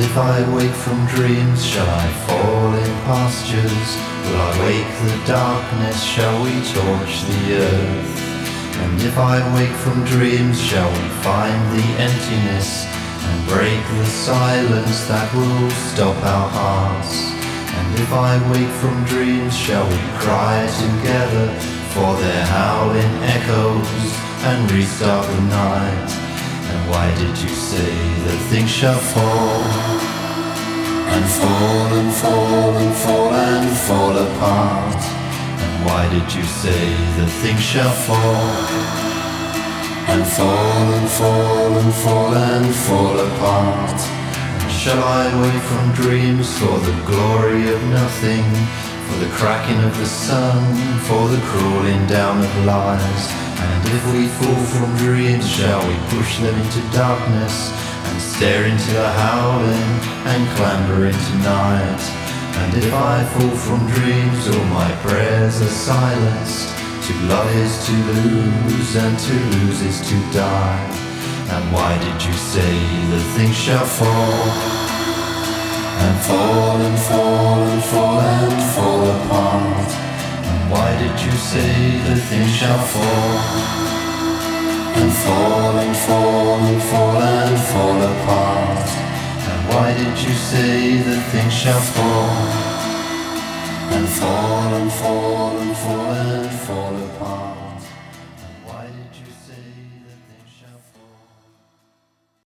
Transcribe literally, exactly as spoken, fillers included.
if I wake from dreams, shall I fall in pastures? Will I wake the darkness? Shall we torch the earth? And if I wake from dreams, shall we find the emptiness and break the silence that will stop our hearts? And if I wake from dreams, shall we cry together for their howling echoes and restart the night? And why did you say that things shall fall and fall and fall and fall and fall apart? And why did you say that things shall fall and fall and fall and fall and fall apart? And shall I wake from dreams for the glory of nothing, for the cracking of the sun, for the crawling down of lies? And if we fall from dreams, shall we push them into darkness and stare into the howling and clamber into night? And if I fall from dreams, all my prayers are silenced. To love is to lose, and to lose is to die. And why did you say that things shall fall and fall and fall and fall and fall apart? And why did you say that things shall fall and fall and fall and fall and fall apart? And why did you say that things shall fall and fall and fall and fall and fall apart?